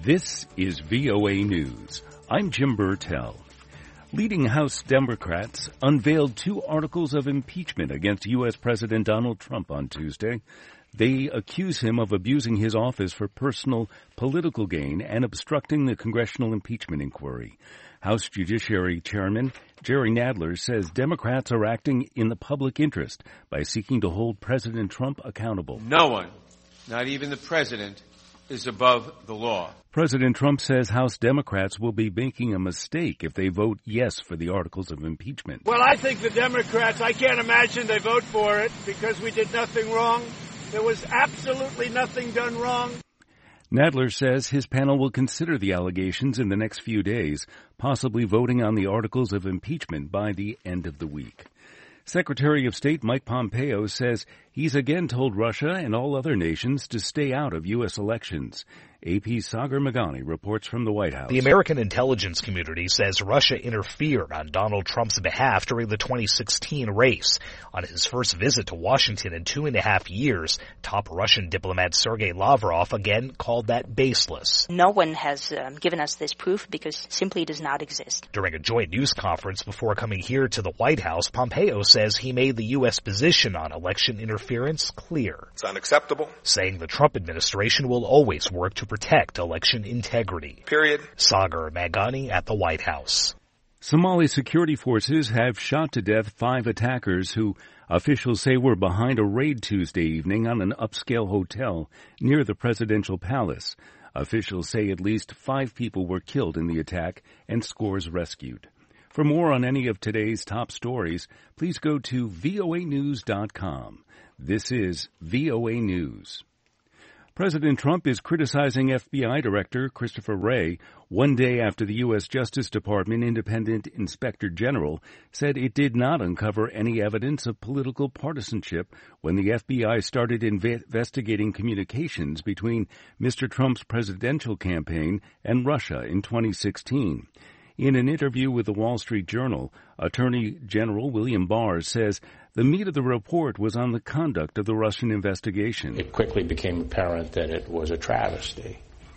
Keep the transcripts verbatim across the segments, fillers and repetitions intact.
This is V O A News. I'm Jim Burtell. Leading House Democrats unveiled two articles of impeachment against U S. President Donald Trump on Tuesday. They accuse him of abusing his office for personal political gain and obstructing the congressional impeachment inquiry. House Judiciary Chairman Jerry Nadler says Democrats are acting in the public interest by seeking to hold President Trump accountable. No one, not even the president, is above the law. President Trump says House Democrats will be making a mistake if they vote yes for the articles of impeachment. Well, I think the Democrats, I can't imagine they vote for it because we did nothing wrong. There was absolutely nothing done wrong. Nadler says his panel will consider the allegations in the next few days, possibly voting on the articles of impeachment by the end of the week. Secretary of State Mike Pompeo says he's again told Russia and all other nations to stay out of U S elections. A P's Sagar Meghani reports from the White House. The American intelligence community says Russia interfered on Donald Trump's behalf during the twenty sixteen race. On his first visit to Washington in two and a half years, top Russian diplomat Sergei Lavrov again called that baseless. No one has um, given us this proof because simply it does not exist. During a joint news conference before coming here to the White House, Pompeo says he made the U S position on election interference clear. It's unacceptable. Saying the Trump administration will always work to protect election integrity. Period. Sagar Meghani at the White House. Somali security forces have shot to death five attackers who officials say were behind a raid Tuesday evening on an upscale hotel near the presidential palace. Officials say at least five people were killed in the attack and scores rescued. For more on any of today's top stories, please go to V O A news dot com. This is V O A News. President Trump is criticizing F B I Director Christopher Wray one day after the U S. Justice Department Independent Inspector General said it did not uncover any evidence of political partisanship when the F B I started inve- investigating communications between Mister Trump's presidential campaign and Russia in twenty sixteen. In an interview with the Wall Street Journal, Attorney General William Barr says the meat of the report was on the conduct of the Russian investigation. It quickly became apparent that it was a travesty,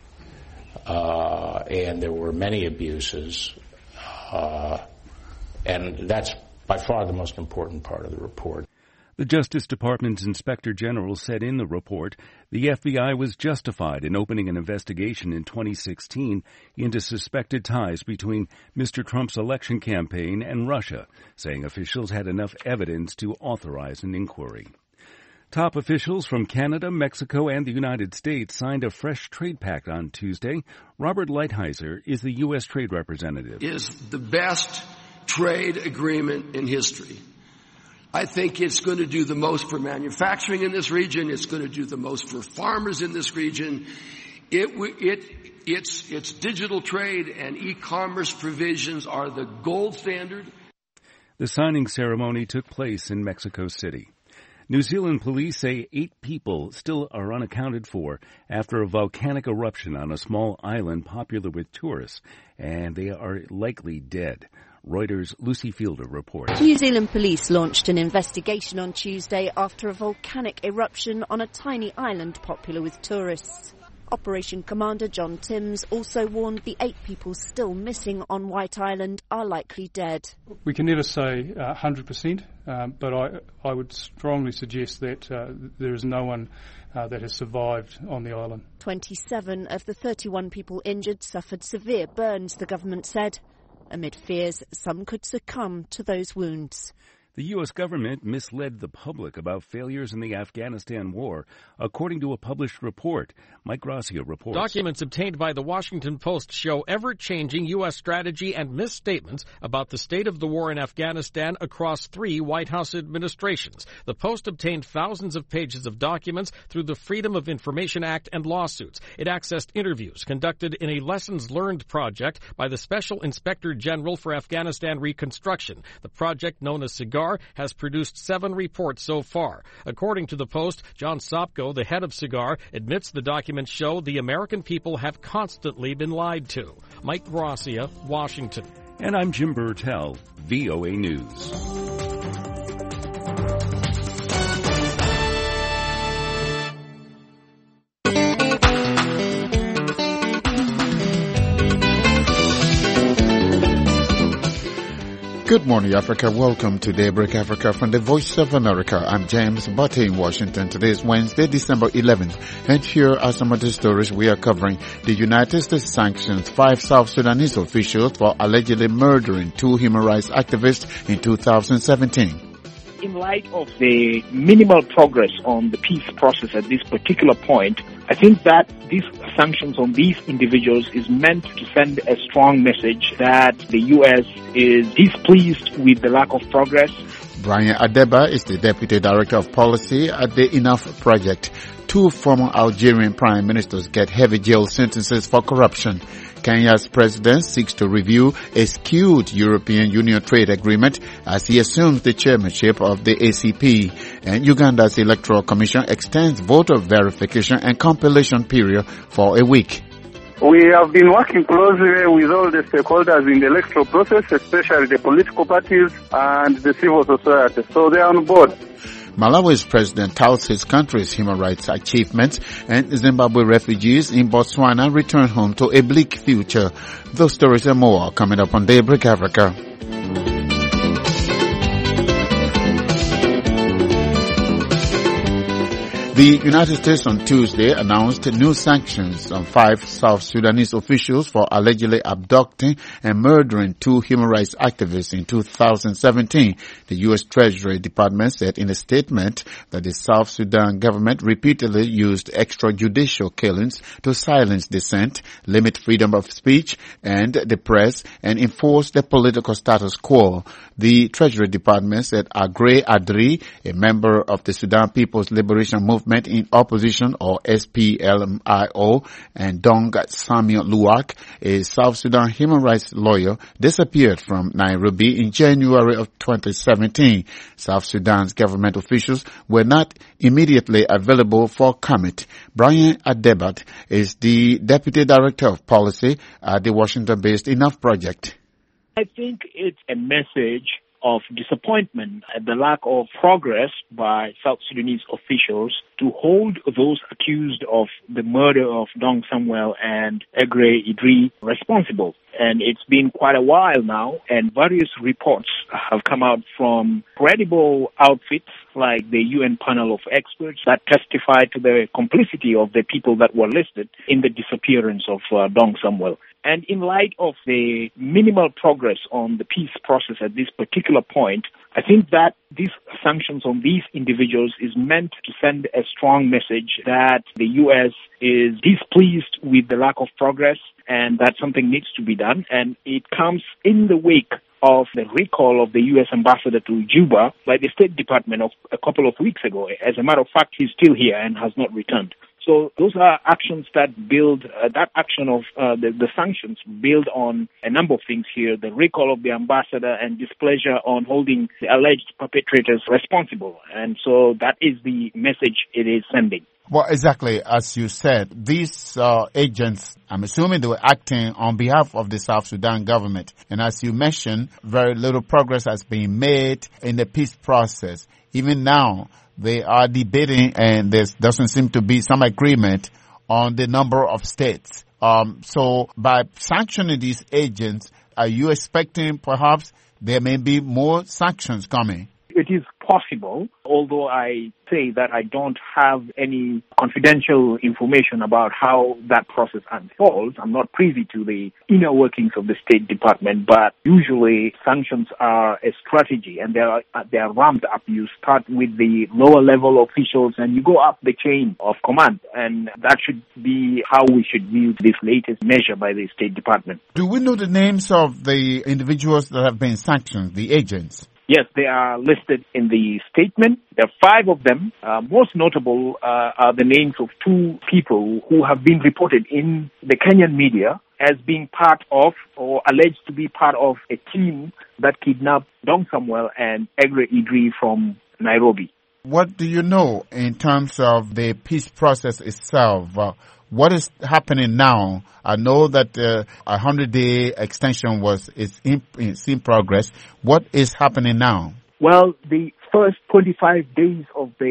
uh, and there were many abuses, uh, and that's by far the most important part of the report. The Justice Department's Inspector General said in the report the F B I was justified in opening an investigation in twenty sixteen into suspected ties between Mister Trump's election campaign and Russia, saying officials had enough evidence to authorize an inquiry. Top officials from Canada, Mexico, and the United States signed a fresh trade pact on Tuesday. Robert Lighthizer is the U S. trade representative. It is the best trade agreement in history. I think it's going to do the most for manufacturing in this region. It's going to do the most for farmers in this region. It, it, it's, it's digital trade and e-commerce provisions are the gold standard. The signing ceremony took place in Mexico City. New Zealand police say eight people still are unaccounted for after a volcanic eruption on a small island popular with tourists, and they are likely dead. Reuters' Lucy Fielder reports. New Zealand police launched an investigation on Tuesday after a volcanic eruption on a tiny island popular with tourists. Operation Commander John Timms also warned the eight people still missing on White Island are likely dead. We can never say uh, one hundred percent, um, but I, I would strongly suggest that uh, there is no one uh, that has survived on the island. twenty-seven of the thirty-one people injured suffered severe burns, the government said, amid fears some could succumb to those wounds. The U S government misled the public about failures in the Afghanistan war, according to a published report. Mike Gracia reports. Documents obtained by the Washington Post show ever-changing U S strategy and misstatements about the state of the war in Afghanistan across three White House administrations. The Post obtained thousands of pages of documents through the Freedom of Information Act and lawsuits. It accessed interviews conducted in a lessons learned project by the Special Inspector General for Afghanistan Reconstruction. The project, known as SIGAR, has produced seven reports so far. According to the Post, John Sopko, the head of SIGAR, admits the documents show the American people have constantly been lied to. Mike Gracia, Washington. And I'm Jim Burtell, V O A News. Good morning, Africa. Welcome to Daybreak Africa from the Voice of America. I'm James Butte in Washington. Today is Wednesday, December eleventh. And here are some of the stories we are covering. The United States sanctions five South Sudanese officials for allegedly murdering two human rights activists in two thousand seventeen. In light of the minimal progress on the peace process at this particular point, I think that these sanctions on these individuals is meant to send a strong message that the U S is displeased with the lack of progress. Brian Adeba is the Deputy Director of Policy at the Enough Project. Two former Algerian prime ministers get heavy jail sentences for corruption. Kenya's president seeks to review a skewed European Union trade agreement as he assumes the chairmanship of the A C P. And Uganda's Electoral Commission extends voter verification and compilation period for a week. We have been working closely with all the stakeholders in the electoral process, especially the political parties and the civil society. So they are on board. Malawi's president touts his country's human rights achievements, and Zimbabwe refugees in Botswana return home to a bleak future. Those stories and more coming up on Daybreak Africa. The United States on Tuesday announced new sanctions on five South Sudanese officials for allegedly abducting and murdering two human rights activists in two thousand seventeen. The U S Treasury Department said in a statement that the South Sudan government repeatedly used extrajudicial killings to silence dissent, limit freedom of speech and the press, and enforce the political status quo. The Treasury Department said Agre Adri, a member of the Sudan People's Liberation Movement in opposition, or S P L M I O, and Dong Samuel Luwak, a South Sudan human rights lawyer, disappeared from Nairobi in January of twenty seventeen. South Sudan's government officials were not immediately available for comment. Brian Adebat is the Deputy Director of Policy at the Washington-based Enough Project. I think it's a message of disappointment at the lack of progress by South Sudanese officials to hold those accused of the murder of Dong Samuel and Agre Idri responsible. And it's been quite a while now, and various reports have come out from credible outfits like the U N panel of experts that testify to the complicity of the people that were listed in the disappearance of uh, Dong Samuel. And in light of the minimal progress on the peace process at this particular point, I think that these sanctions on these individuals is meant to send a strong message that the U S is displeased with the lack of progress and that something needs to be done. And it comes in the wake of the recall of the U S ambassador to Juba by the State Department of a couple of weeks ago. As a matter of fact, he's still here and has not returned. So those are actions that build, uh, that action of uh, the, the sanctions build on a number of things here, the recall of the ambassador and displeasure on holding the alleged perpetrators responsible. And so that is the message it is sending. Well, exactly, as you said, these uh, agents, I'm assuming they were acting on behalf of the South Sudan government. And as you mentioned, very little progress has been made in the peace process. Even now, they are debating, and there doesn't seem to be some agreement on the number of states. Um, so by sanctioning these agents, are you expecting perhaps there may be more sanctions coming? It is possible, although I say that I don't have any confidential information about how that process unfolds. I'm not privy to the inner workings of the State Department, but usually sanctions are a strategy and they are, they are ramped up. You start with the lower level officials and you go up the chain of command, and that should be how we should view this latest measure by the State Department. Do we know the names of the individuals that have been sanctioned, the agents? Yes, they are listed in the statement. There are five of them. Uh, most notable uh, are the names of two people who have been reported in the Kenyan media as being part of or alleged to be part of a team that kidnapped Dong Samuel and Agre Idri from Nairobi. What do you know in terms of the peace process itself? Uh, what is happening now? I know that uh, a hundred-day extension was is in, is in progress. What is happening now? Well, the first twenty-five days of the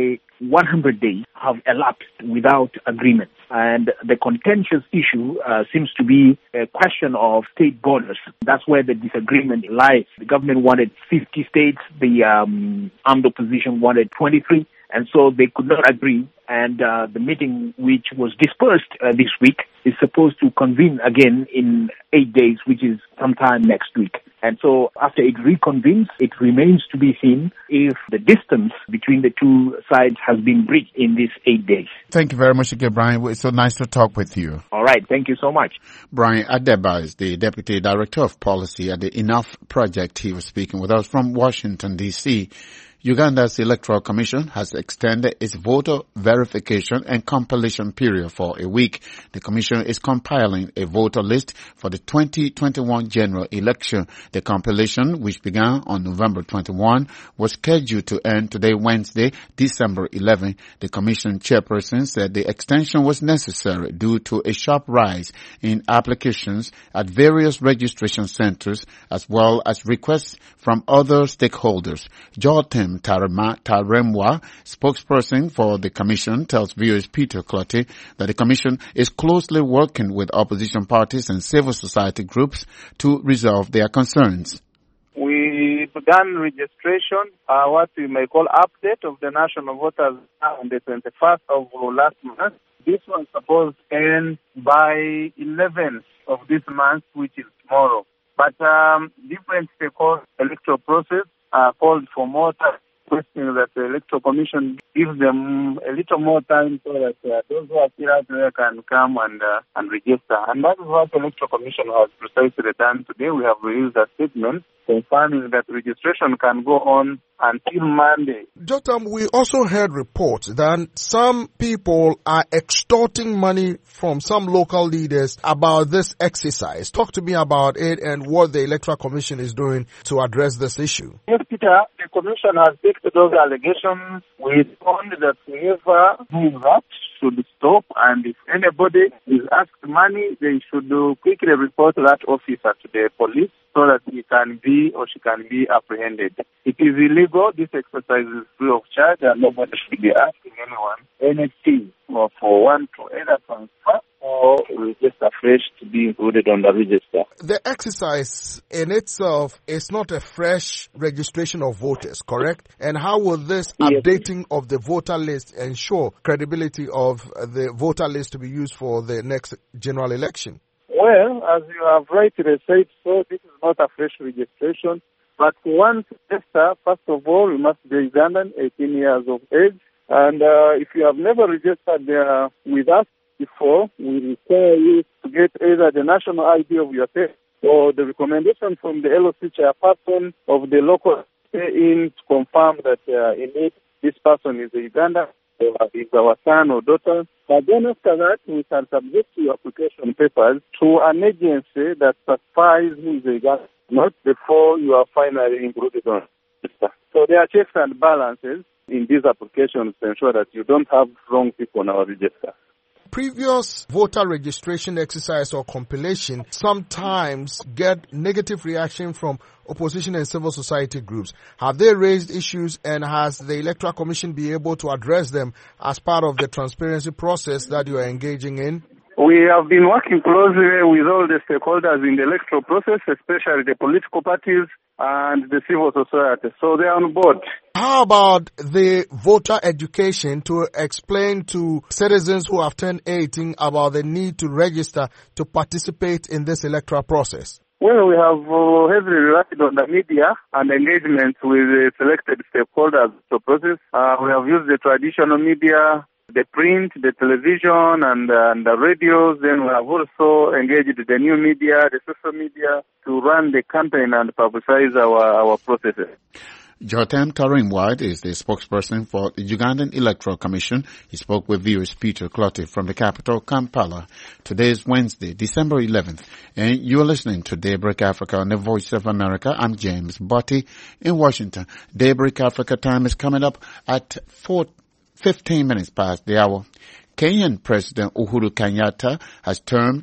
one hundred days have elapsed without agreement. And the contentious issue uh, seems to be a question of state borders. That's where the disagreement lies. The government wanted fifty states. The um, armed opposition wanted twenty-three. And so they could not agree. And uh, the meeting, which was dispersed uh, this week, is supposed to convene again in eight days, which is sometime next week. And so after it reconvenes, it remains to be seen if the distance between the two sides has been bridged in these eight days. Thank you very much again, Brian. It's so nice to talk with you. All right. Thank you so much. Brian Adeba is the Deputy Director of Policy at the Enough Project. He was speaking with us from Washington, D C Uganda's Electoral Commission has extended its voter verification and compilation period for a week. The Commission is compiling a voter list for the twenty twenty-one general election. The compilation, which began on November twenty-first, was scheduled to end today, Wednesday, December eleventh. The Commission chairperson said the extension was necessary due to a sharp rise in applications at various registration centers, as well as requests from other stakeholders. Jotem Taremwa, spokesperson for the Commission, tells viewers Peter Clotty that the Commission is closely working with opposition parties and civil society groups to resolve their concerns. We began registration, uh, what we may call update of the national voters on the twenty-first of last month. This was supposed to end by eleventh of this month, which is tomorrow. But um, different stakeholders, electoral process, uh, called for more time, requesting that the Electoral Commission gives them a little more time so that uh, those who are still out there can come and uh, and register. And that is what the Electoral Commission has precisely done today. We have released a statement confirming that registration can go on until Monday. Jotam, we also heard reports that some people are extorting money from some local leaders about this exercise. Talk to me about it and what the Electoral Commission is doing to address this issue. Yes, Peter, the Commission has taken those allegations. We found that whoever doing that should stop, and if anybody is asked money, they should quickly report that officer to the police so that he can be or she can be apprehended. It is illegal. This exercise is free of charge, and nobody should be asking anyone anything or for one to either transfer or register fresh to be included on the register. The exercise in itself is not a fresh registration of voters, correct? And how will this yes. updating of the voter list ensure credibility of the voter list to be used for the next general election? Well, as you have rightly said, so this is not a fresh registration. But once register, first of all, you must be Ugandan, eighteen years of age. And uh, if you have never registered uh, with us before, we require you to get either the national I D of your state or the recommendation from the L O C chairperson of the local in to confirm that uh, indeed this person is a Ugandan, or is our son or daughter. But then after that, we can submit your application papers to an agency that certifies who is a Ugandan, not before you are finally included on the register. So there are checks and balances in these applications to ensure that you don't have wrong people on our register. Previous voter registration exercise or compilation sometimes get negative reaction from opposition and civil society groups. Have they raised issues, and has the Electoral Commission been able to address them as part of the transparency process that you are engaging in? We have been working closely with all the stakeholders in the electoral process, especially the political parties and the civil society. So they are on board. How about the voter education to explain to citizens who have turned eighteen about the need to register to participate in this electoral process? Well, we have uh, heavily relied on the media and engagement with the selected stakeholders in the process. Uh, we have used the traditional media, the print, the television, and, uh, and the radios. Then we have also engaged the new media, the social media, to run the campaign and publicize our, our processes. Jotam Taremwa is the spokesperson for the Ugandan Electoral Commission. He spoke with viewers Peter Clotty from the capital, Kampala. Today is Wednesday, December eleventh, and you are listening to Daybreak Africa on the Voice of America. I'm James Botti in Washington. Daybreak Africa time is coming up at four fifteen minutes past the hour. Kenyan President Uhuru Kenyatta has termed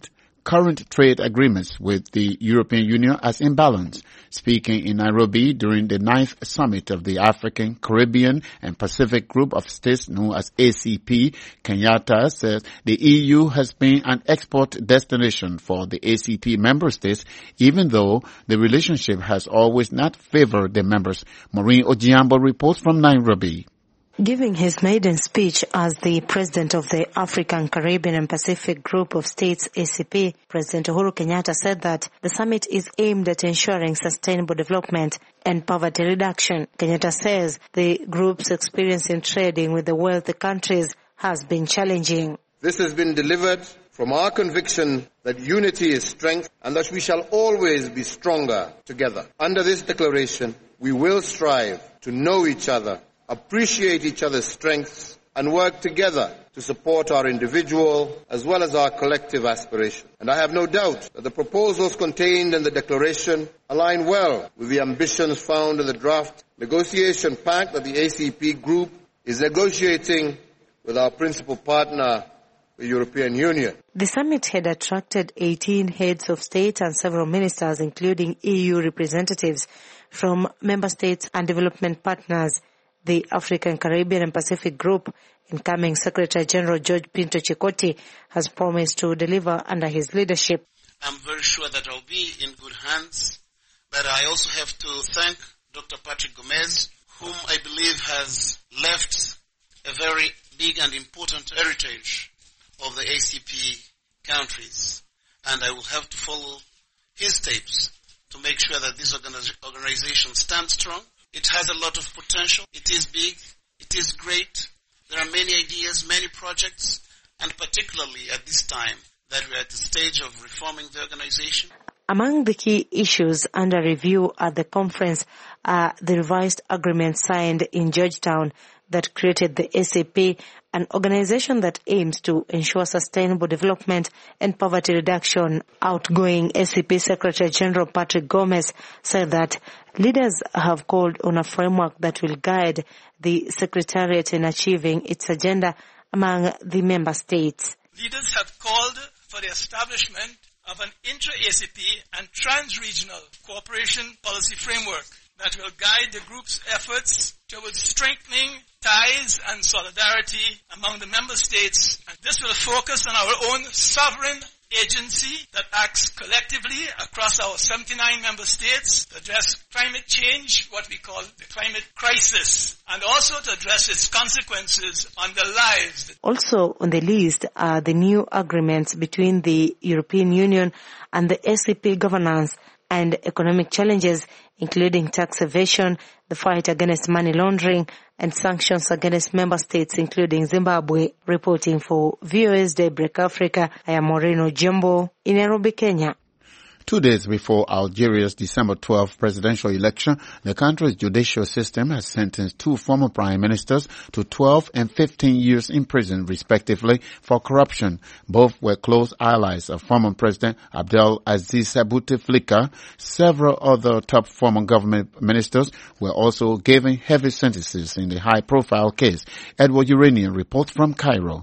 current trade agreements with the European Union as imbalanced. Speaking in Nairobi during the ninth summit of the African, Caribbean and Pacific Group of States known as A C P, Kenyatta says the E U has been an export destination for the A C P member states, even though the relationship has always not favored the members. Maureen Ojiambo reports from Nairobi. Giving his maiden speech as the president of the African, Caribbean and Pacific Group of States, A C P, President Uhuru Kenyatta said that the summit is aimed at ensuring sustainable development and poverty reduction. Kenyatta says the group's experience in trading with the wealthy countries has been challenging. This has been delivered from our conviction that unity is strength and that we shall always be stronger together. Under this declaration, we will strive to know each other, appreciate each other's strengths, and work together to support our individual as well as our collective aspiration. And I have no doubt that the proposals contained in the declaration align well with the ambitions found in the draft negotiation pact that the A C P Group is negotiating with our principal partner, the European Union. The summit had attracted eighteen heads of state and several ministers, including E U representatives from member states and development partners. The African, Caribbean and Pacific Group, incoming Secretary General George Pinto Chikoti, has promised to deliver under his leadership. I'm very sure that I'll be in good hands, but I also have to thank Doctor Patrick Gomez, whom I believe has left a very big and important heritage of the A C P countries, and I will have to follow his steps to make sure that this organization stands strong. It has a lot of potential. It is big. It is great. There are many ideas, many projects, and particularly at this time that we are at the stage of reforming the organization. Among the key issues under review at the conference are the revised agreement signed in Georgetown that created the A C P, an organization that aims to ensure sustainable development and poverty reduction. Outgoing A C P Secretary General Patrick Gomez said that leaders have called on a framework that will guide the Secretariat in achieving its agenda among the member states. Leaders have called for the establishment of an intra-A C P and trans-regional cooperation policy framework that will guide the group's efforts towards strengthening ties and solidarity among the member states. And this will focus on our own sovereign agency that acts collectively across our seventy-nine member states to address climate change, what we call the climate crisis, and also to address its consequences on the lives. Also on the list are the new agreements between the European Union and the A C P governance and economic challenges, including tax evasion, the fight against money laundering, and sanctions against member states, including Zimbabwe. Reporting for V O A's Daybreak Africa, I am Maureen Ojiambo in Nairobi, Kenya. Two days before Algeria's December twelfth presidential election, the country's judicial system has sentenced two former prime ministers to twelve and fifteen years in prison, respectively, for corruption. Both were close allies of former President Abdel Aziz Bouteflika. Several other top former government ministers were also given heavy sentences in the high-profile case. Edward Uranian reports from Cairo.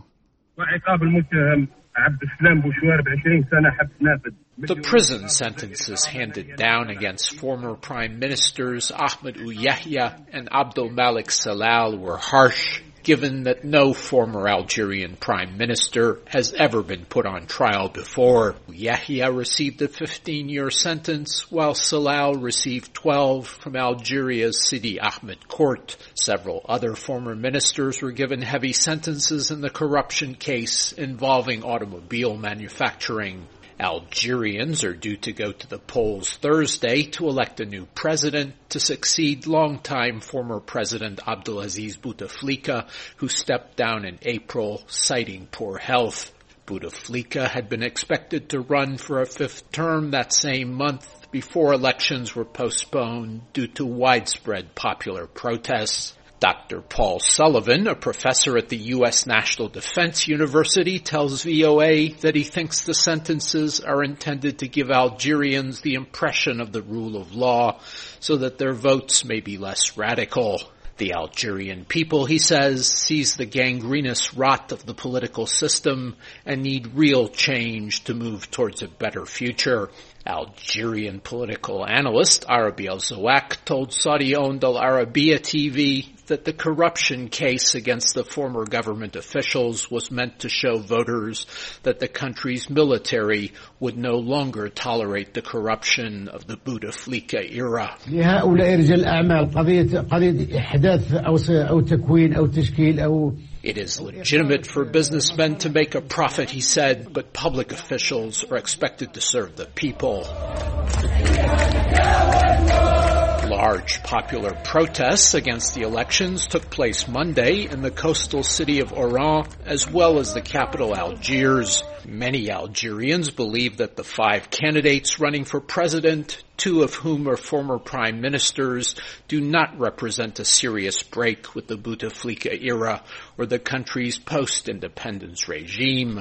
The prison sentences handed down against former Prime Ministers Ahmed Ould Yahya and Abdel Malik Salal were harsh, given that no former Algerian Prime Minister has ever been put on trial before. Yahya received a fifteen-year sentence, while Salal received twelve from Algeria's Sidi Ahmed court. Several other former ministers were given heavy sentences in the corruption case involving automobile manufacturing. Algerians are due to go to the polls Thursday to elect a new president to succeed longtime former President Abdelaziz Bouteflika, who stepped down in April, citing poor health. Bouteflika had been expected to run for a fifth term that same month before elections were postponed due to widespread popular protests. Doctor Paul Sullivan, a professor at the U S National Defense University, tells V O A that he thinks the sentences are intended to give Algerians the impression of the rule of law so that their votes may be less radical. The Algerian people, he says, sees the gangrenous rot of the political system and need real change to move towards a better future. Algerian political analyst Arabi Al-Zawak told Saudi-owned Al Arabiya T V that the corruption case against the former government officials was meant to show voters that the country's military would no longer tolerate the corruption of the Bouteflika era. It is legitimate for businessmen to make a profit, he said, but public officials are expected to serve the people. Large popular protests against the elections took place Monday in the coastal city of Oran, as well as the capital Algiers. Many Algerians believe that the five candidates running for president, two of whom are former prime ministers, do not represent a serious break with the Bouteflika era or the country's post-independence regime.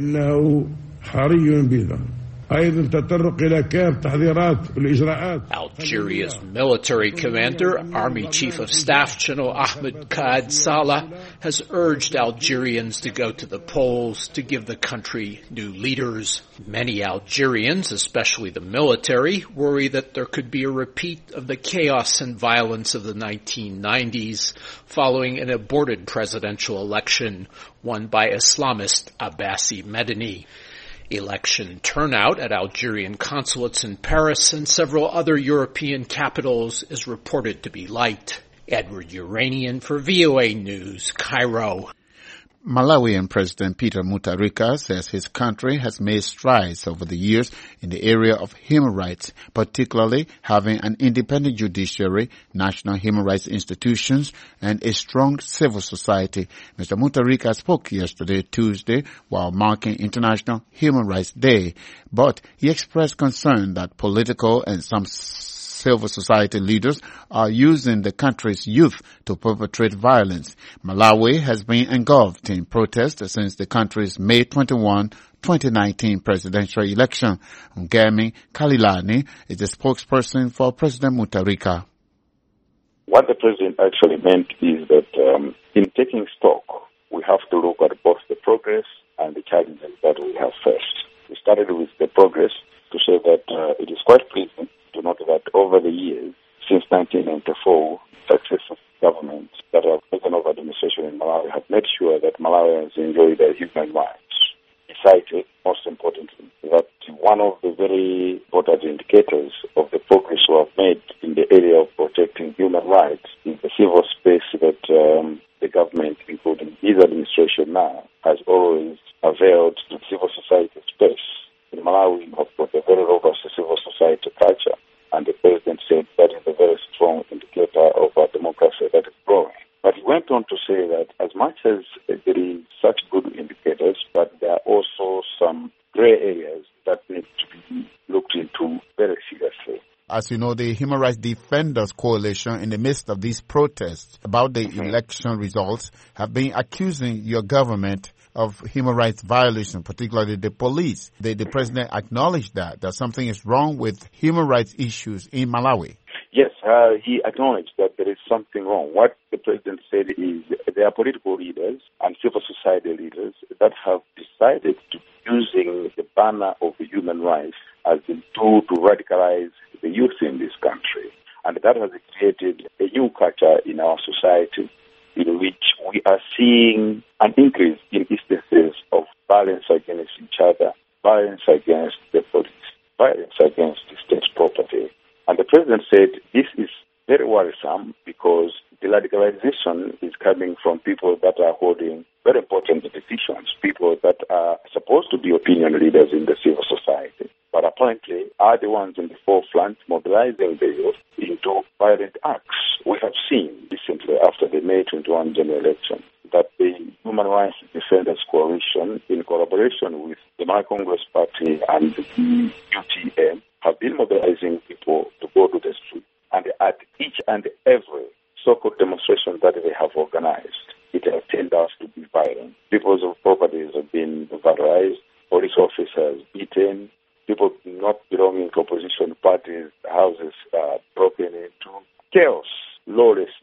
Algeria's military commander, Army Chief of Staff General Ahmed Kaad Salah, has urged Algerians to go to the polls to give the country new leaders. Many Algerians, especially the military, worry that there could be a repeat of the chaos and violence of the nineteen nineties following an aborted presidential election won by Islamist Abbasi Medini. Election turnout at Algerian consulates in Paris and several other European capitals is reported to be light. Edward Uranian for V O A News, Cairo. Malawian President Peter Mutharika says his country has made strides over the years in the area of human rights, particularly having an independent judiciary, national human rights institutions, and a strong civil society. Mister Mutharika spoke yesterday, Tuesday, while marking International Human Rights Day, but he expressed concern that political and some civil society leaders are using the country's youth to perpetrate violence. Malawi has been engulfed in protests since the country's May twenty-first, twenty nineteen presidential election. Ngemi Kalilani is the spokesperson for President Mutharika. What the president actually meant is that um, in taking stock, we have to look at both the progress and the challenges that we have faced. We started with the progress to say that uh, it is quite pleasing to note that over the years, since nineteen ninety-four, successive governments that have taken over administration in Malawi have made sure that Malawians enjoy their human rights. He cited, most importantly, that one of the very important indicators of the progress we have made in the area of protecting human rights is the civil space that um, the government, including his administration now, has always availed to civil society space. In Malawi, we have got a very robust civil society culture, and the president said that is a very strong indicator of our democracy that is growing. But he went on to say that as much as there is such good indicators, but there are also some gray areas that need to be looked into very seriously. As you know, the Human Rights Defenders Coalition, in the midst of these protests about the mm-hmm. election results, have been accusing your government of human rights violation, particularly the police. The, the president acknowledged that, that something is wrong with human rights issues in Malawi. Yes, uh, he acknowledged that there is something wrong. What the president said is there are political leaders and civil society leaders that have decided to be using the banner of the human rights as a tool to radicalize the youth in this country. And that has created a new culture in our society in which we are seeing an increase in instances of violence against each other, violence against the police, violence against the state's property. And the president said this is very worrisome because the radicalization is coming from people that are holding very important decisions, people that are supposed to be opinion leaders in the civil society, but apparently are the ones in the forefront mobilizing the youth into violent acts. We have seen recently after the May twenty-first general election that the Human Rights Defenders Coalition, in collaboration with the My Congress Party and the U T M, have been mobilizing people to go to the street. And at each and every so-called demonstration that they have organized, it has turned out to be violent. People's properties have been vandalized, police officers beaten, people not belonging to opposition parties' houses are broken into. Chaos, lawlessness,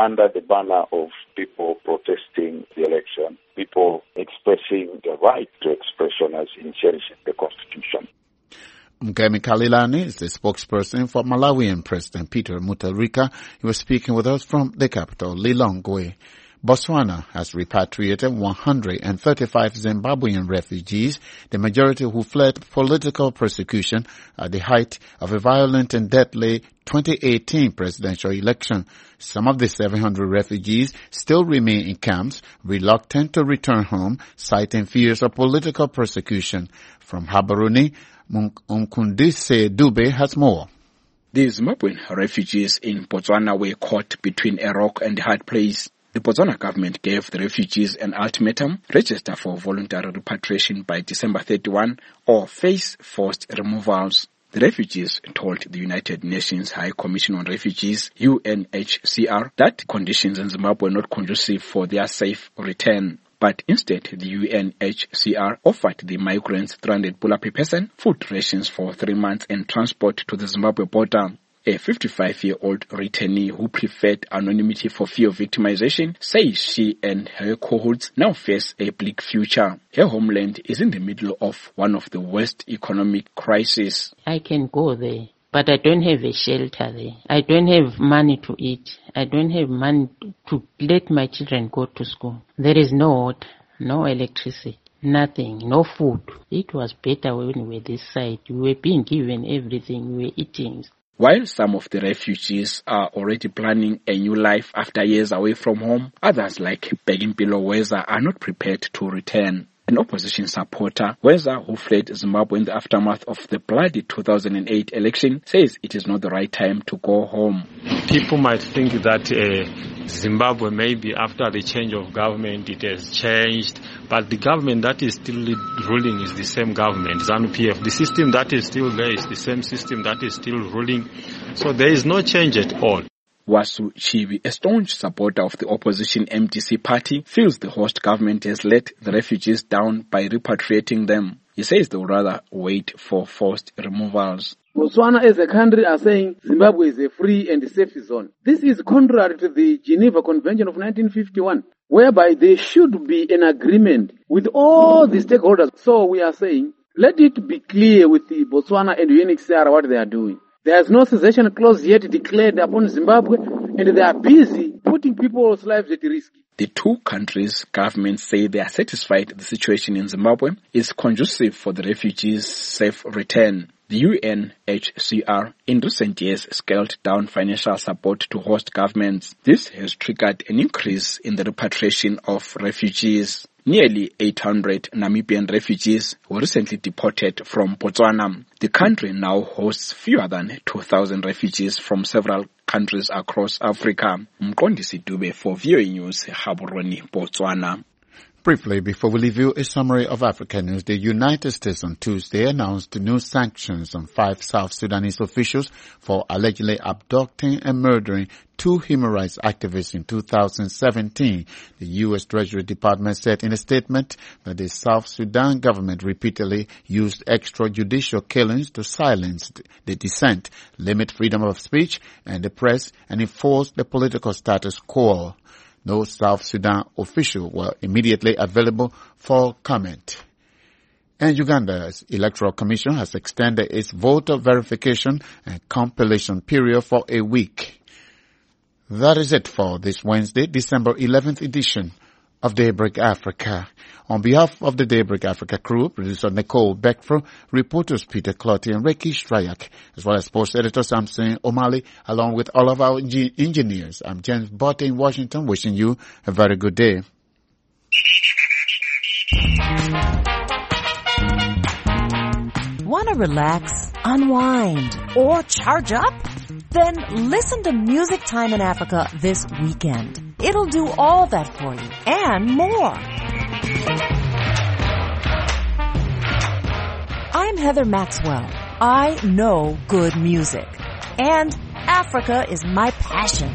under the banner of people protesting the election, people expressing the right to expression as in cherishing the Constitution. Mkemi Kalilani is the spokesperson for Malawian President Peter Mutharika. He was speaking with us from the capital, Lilongwe. Botswana has repatriated one hundred thirty-five Zimbabwean refugees, the majority who fled political persecution at the height of a violent and deadly twenty eighteen presidential election. Some of the seven hundred refugees still remain in camps, reluctant to return home, citing fears of political persecution. From Habaruni, Mkundise Dube has more. The Zimbabwean refugees in Botswana were caught between a rock and a hard place. The Botswana government gave the refugees an ultimatum: register for voluntary repatriation by December thirty-first or face forced removals. The refugees told the United Nations High Commission on Refugees, U N H C R, that conditions in Zimbabwe were not conducive for their safe return. But instead, the U N H C R offered the migrants three hundred pula per person, food rations for three months and transport to the Zimbabwe border. A fifty-five-year-old returnee who preferred anonymity for fear of victimization says she and her cohorts now face a bleak future. Her homeland is in the middle of one of the worst economic crises. I can go there, but I don't have a shelter there. I don't have money to eat. I don't have money to let my children go to school. There is no water, no electricity, nothing, no food. It was better when we were this side. We were being given everything. We were eating. While some of the refugees are already planning a new life after years away from home, others like Begimpilo Weza are not prepared to return. An opposition supporter, Weza, who fled Zimbabwe in the aftermath of the bloody two thousand eight election, says it is not the right time to go home. People might think that uh, Zimbabwe, maybe after the change of government, it has changed, but the government that is still ruling is the same government, ZANU P F. The system that is still there is the same system that is still ruling, so there is no change at all. Wasu Chibi, a staunch supporter of the opposition M D C party, feels the host government has let the refugees down by repatriating them. He says they would rather wait for forced removals. Botswana as a country are saying Zimbabwe is a free and safe zone. This is contrary to the Geneva Convention of nineteen fifty-one, whereby there should be an agreement with all the stakeholders. So we are saying, let it be clear with the Botswana and U N H C R what they are doing. There is no cessation clause yet declared upon Zimbabwe, and they are busy putting people's lives at risk. The two countries' governments say they are satisfied the situation in Zimbabwe is conducive for the refugees' safe return. The U N H C R in recent years scaled down financial support to host governments. This has triggered an increase in the repatriation of refugees. Nearly eight hundred Namibian refugees were recently deported from Botswana. The country now hosts fewer than two thousand refugees from several countries across Africa. Mkondisi Dube for V O A News, Gaborone, Botswana. Briefly, before we leave you, a summary of African news. The United States on Tuesday announced new sanctions on five South Sudanese officials for allegedly abducting and murdering two human rights activists in two thousand seventeen. The U S Treasury Department said in a statement that the South Sudan government repeatedly used extrajudicial killings to silence the dissent, limit freedom of speech and the press, and enforce the political status quo. No South Sudan official were immediately available for comment. And Uganda's Electoral Commission has extended its voter verification and compilation period for a week. That is it for this Wednesday, December eleventh edition of Daybreak Africa. On behalf of the Daybreak Africa crew, producer Nicole Beckford, reporters Peter Clotty and Ricky Strayak, as well as sports editor Samson O'Malley, along with all of our engineers. I'm James Botte in Washington, wishing you a very good day. Want to relax, unwind, or charge up? Then listen to Music Time in Africa this weekend. It'll do all that for you and more. I'm Heather Maxwell. I know good music. And Africa is my passion.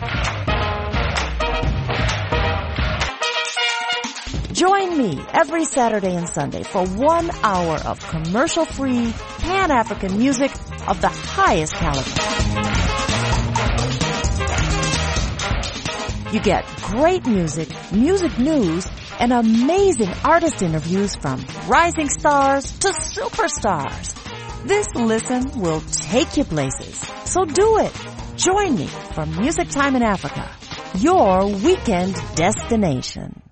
Join me every Saturday and Sunday for one hour of commercial-free, Pan-African music of the highest caliber. You get great music, music news, and amazing artist interviews from rising stars to superstars. This listen will take you places. So do it. Join me for Music Time in Africa, your weekend destination.